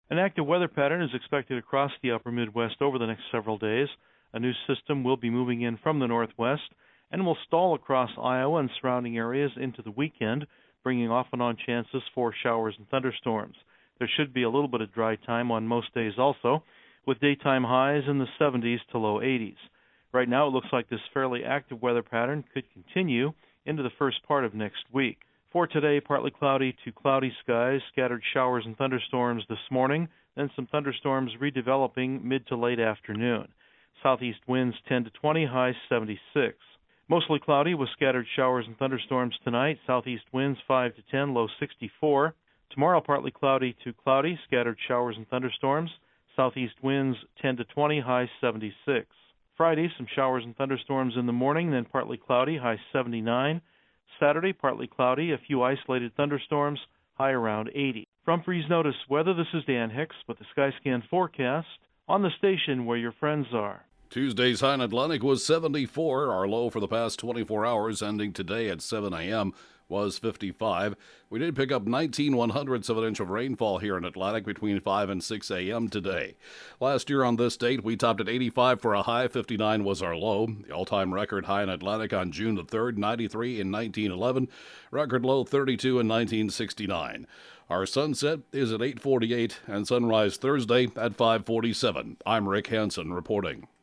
An active weather pattern is expected across the upper Midwest over the next several days. A new system will be moving in from the northwest and will stall across Iowa and surrounding areas into the weekend, bringing off and on chances for showers and thunderstorms. There should be a little bit of dry time on most days also, with daytime highs in the 70s to low 80s. Right now it looks like this fairly active weather pattern could continue into the first part of next week. For today, partly cloudy to cloudy skies, scattered showers and thunderstorms this morning, then some thunderstorms redeveloping mid to late afternoon. Southeast winds 10 to 20, highs 76. Mostly cloudy with scattered showers and thunderstorms tonight. Southeast winds 5 to 10, low 64. Tomorrow, partly cloudy to cloudy, scattered showers and thunderstorms. Southeast winds 10 to 20, high 76. Friday, some showers and thunderstorms in the morning, then partly cloudy, high 79. Saturday, partly cloudy, a few isolated thunderstorms, high around 80. From Freeze Notice Weather, this is Dan Hicks with the Skyscan forecast on the station where your friends are. Tuesday's high in Atlantic was 74. Our low for the past 24 hours, ending today at 7 a.m., was 55. We did pick up 19/100ths of an inch of rainfall here in Atlantic between 5 and 6 a.m. today. Last year on this date, we topped at 85 for a high, 59 was our low. The all-time record high in Atlantic on June the 3rd, 93 in 1911. Record low, 32 in 1969. Our sunset is at 8:48 and sunrise Thursday at 5:47. I'm Rick Hansen reporting.